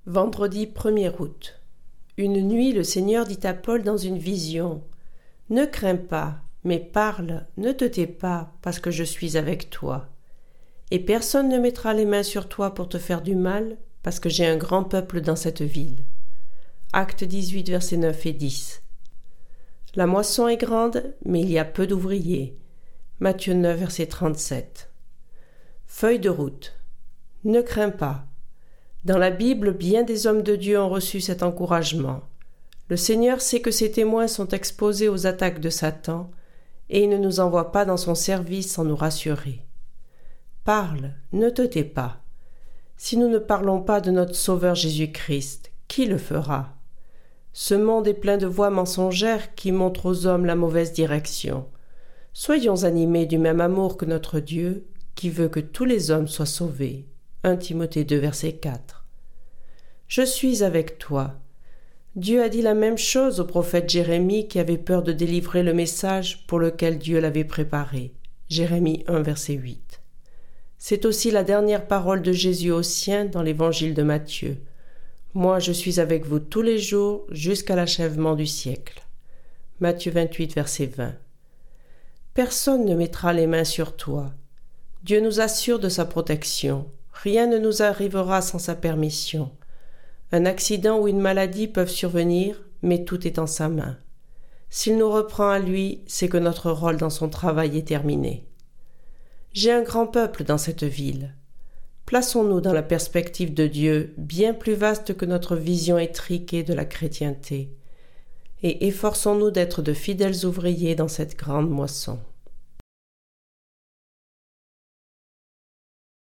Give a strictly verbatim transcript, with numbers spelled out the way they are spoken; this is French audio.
Vendredi premier août. Une nuit, le Seigneur dit à Paul dans une vision : « Ne crains pas, mais parle, ne te tais pas, parce que je suis avec toi. Et personne ne mettra les mains sur toi pour te faire du mal, parce que j'ai un grand peuple dans cette ville. » Actes dix-huit, versets neuf et dix. La moisson est grande, mais il y a peu d'ouvriers. Matthieu neuf, verset trente-sept. Feuille de route. Ne crains pas. Dans la Bible, bien des hommes de Dieu ont reçu cet encouragement. Le Seigneur sait que ses témoins sont exposés aux attaques de Satan et il ne nous envoie pas dans son service sans nous rassurer. Parle, ne te tais pas. Si nous ne parlons pas de notre Sauveur Jésus-Christ, qui le fera ? Ce monde est plein de voix mensongères qui montrent aux hommes la mauvaise direction. Soyons animés du même amour que notre Dieu, qui veut que tous les hommes soient sauvés. premier Timothée deux, verset quatre. Je suis avec toi. Dieu a dit la même chose au prophète Jérémie qui avait peur de délivrer le message pour lequel Dieu l'avait préparé. Jérémie un, verset huit. C'est aussi la dernière parole de Jésus aux siens dans l'évangile de Matthieu. Moi, je suis avec vous tous les jours jusqu'à l'achèvement du siècle. Matthieu vingt-huit, verset vingt. Personne ne mettra les mains sur toi. Dieu nous assure de sa protection. Rien ne nous arrivera sans sa permission. Un accident ou une maladie peuvent survenir, mais tout est en sa main. S'il nous reprend à lui, c'est que notre rôle dans son travail est terminé. J'ai un grand peuple dans cette ville. Plaçons-nous dans la perspective de Dieu, bien plus vaste que notre vision étriquée de la chrétienté, et efforçons-nous d'être de fidèles ouvriers dans cette grande moisson.